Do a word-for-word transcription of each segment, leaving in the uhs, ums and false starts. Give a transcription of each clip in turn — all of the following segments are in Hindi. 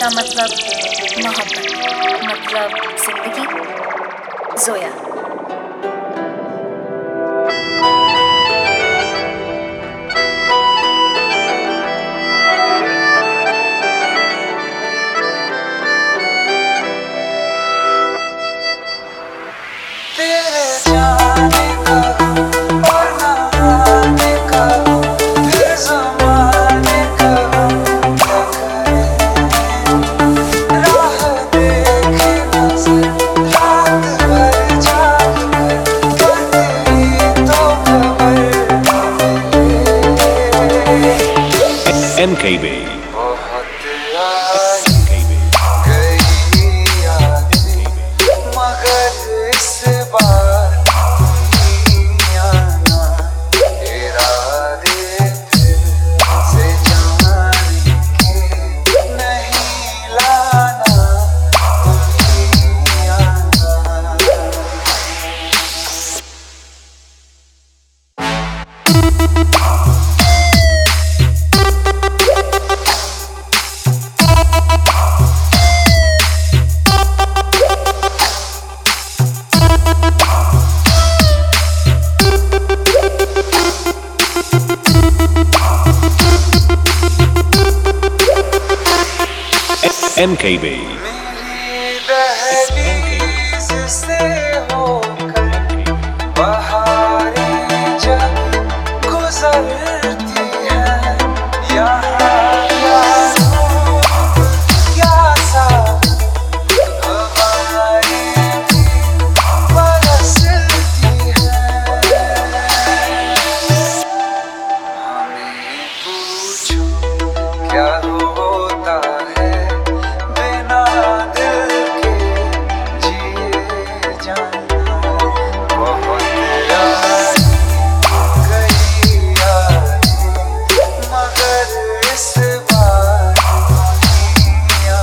का मतलब मोहब्बत, मतलब जिंदगी। जोया। तेरे जाने का और ना आने का फिर ज़माने का क्या करे। राह देखे नज़र रात भर जाग कर पर तेरी तो खबर न मिले। M K B बहुत आई गई यादें मगर इस बार दुनिया ना इरादे फिर से जाने के नहीं लाना दुनिया ना। M K B मेरी दहलीज से होकर बहारें जब गुजरती हैं यहाँ क्या धूप क्या सावन हवाएं भी बरसती हैं। हमें पूछो क्या होता है बिना दिल के जिए जाना। बहुत आई गई यादें मगर इस बार दुनिया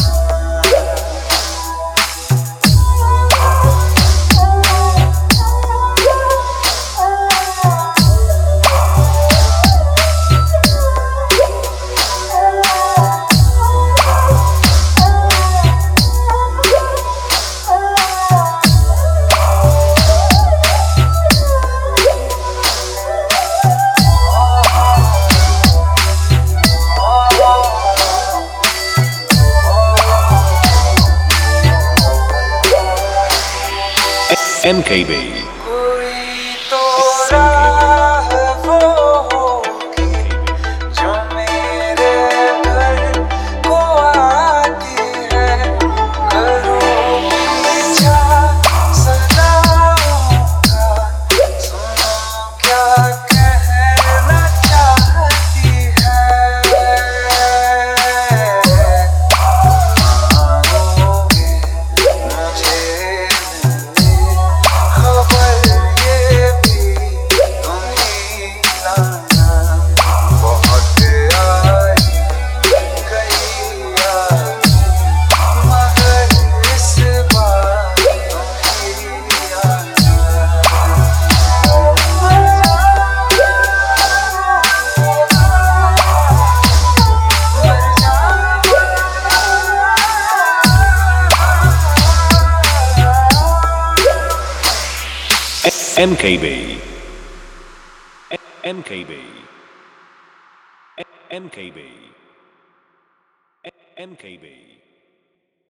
M K B कोई तो राह वो होगी जो मेरे घर को आती है। करो पीछा सदाओं का सुनो क्या कहना चाहती है। आओगे मुझे खबर ये भी तुम ही लाना। बहुत आई गई यादें मगर इस बार तुम ही आना। M K B M K B M K B M K B